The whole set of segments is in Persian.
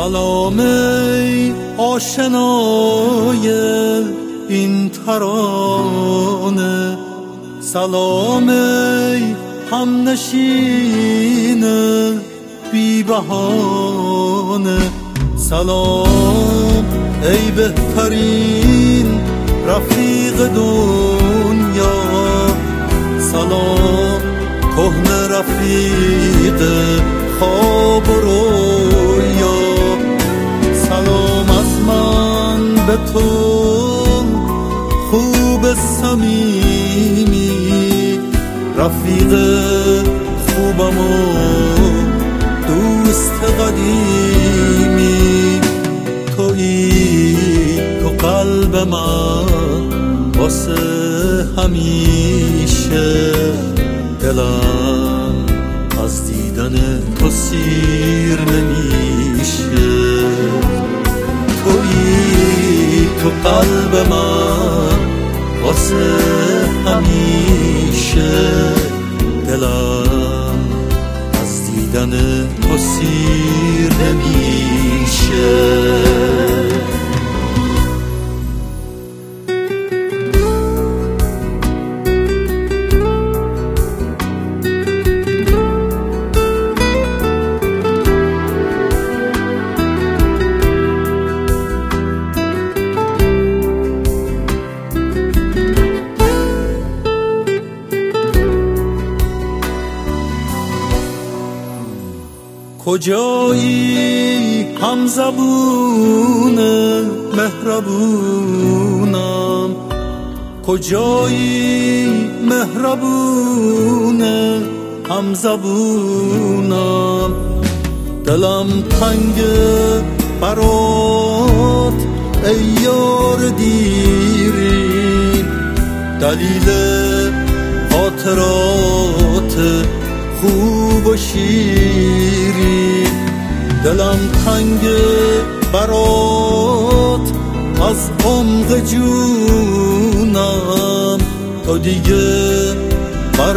سلام ای آشنای این ترانه، سلام ای همنشین بی بهانه، سلام ای بهترین رفیق دنیا، سلام کهنه رفیق خواب و رویا، سلام از من به تو خوب صمیمی، رفیق خوبم و دوست قدیمی، تو قلب من واسه همیشه، دلم از دیدن تو سیر نمیشه، تو قلب من واسه همیشه، دلم از دیدن تو سیر نمیشه. کجایی همزبون مهربونم، کجایی مهربون همزبونم، دلم تنگ برات ای یار دیرین، دلیل خاطرات خوب و شیرین، دلم تنگ برات از عمق جونم، تو دیگه بر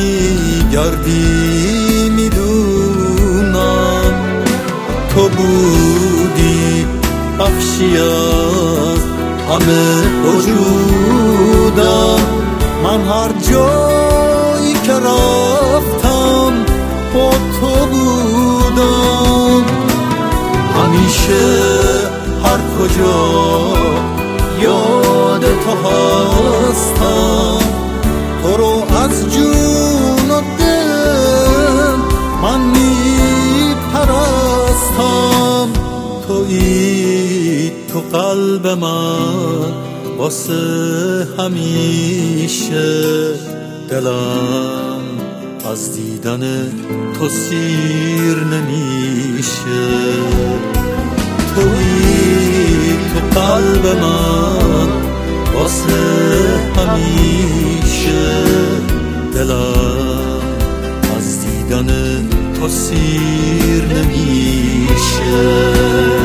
نمیگردی میدونم، تو بودی بخشی از همه وجودم، من هر جایی که رفتم با تو بودم، همیشه هر کجا یاد تو هستم، تو رو از جون و دل من میپرستم، تو قلب من واسه همیشه، دلم از دیدن تو سیر نمیشه، تو قلب من واسه همیشه، دلم از دیدن تو سیر نمیشه.